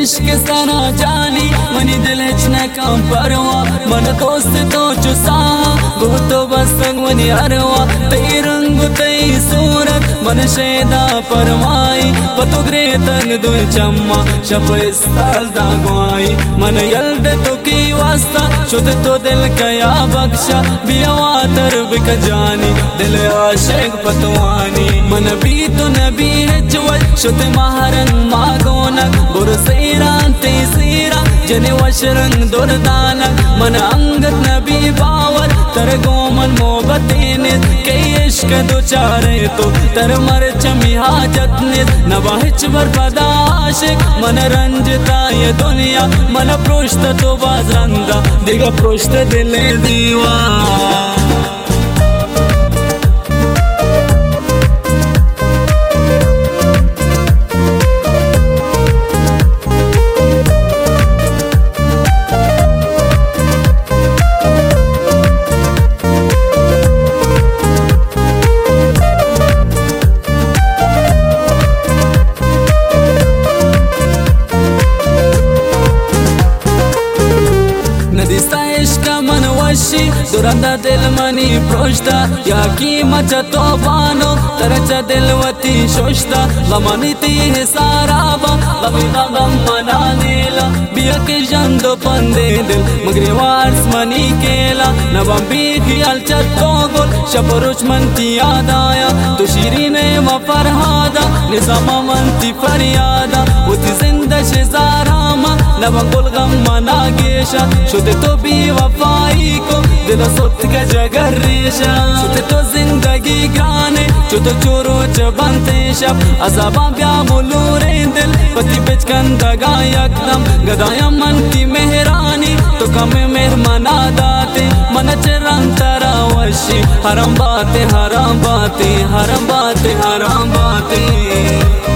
इश्क सना जानी मनी दिल न काम परवा मन दोस्त तो चुसा गो तो बस मनी अरवा तई रंग तई सूरत मन शेदा परवाई पतो ग्रे तन दो चम्मा शप इस्ताल दागवाई मन यल्द तो की वास्ता शुद्ध तो दिल कया बख्शा बियावा तर बिक जानी दिल आशिक पतवानी मन भी तो नबी रचवल शुद्ध महारंग मागोनक बुर सैरान ते सीरा जने वशरंग दुर्दानक मन अंगत नबी बावर तर गोमन मोहब्बतें के इश्क दो चारे तो तर मर चमी हाजत ने नवाहिच भर पदा आशिक मन रंजता ये दुनिया मन पृष्ठ तो बाजरंगा दिगा पृष्ठ दिले दीवा दुरंदा दिल मनी प्रोष्टा या की मचा तो बानो तरचा दिलवती शोष्टा गमनी ती है साराबा लवी गम मना नेला बिया के जंदो पंदे दिल मगरे वार्स मनी केला नवम भी खियाल चतो गोल शपरुच मनती याद आया तो शीरीने व फरहादा निजामा मनती फरियादा उती जिंदा शेजारामा नवा गुल गम मना गेशा शुद्ध तो भी वफाई को दिल सोत का जगर रेशा शुद्ध तो जिंदगी गाने शुद्ध चोरो जबंते शब अज़ाबा ब्या मुलूरे दिल पति बिच कंदगा यकदम गदाया मन की मेहरानी तो कम मेहरमाना दाते मन चरंग तरावशी हराम बातें हराम बातें हराम बातें हराम बातें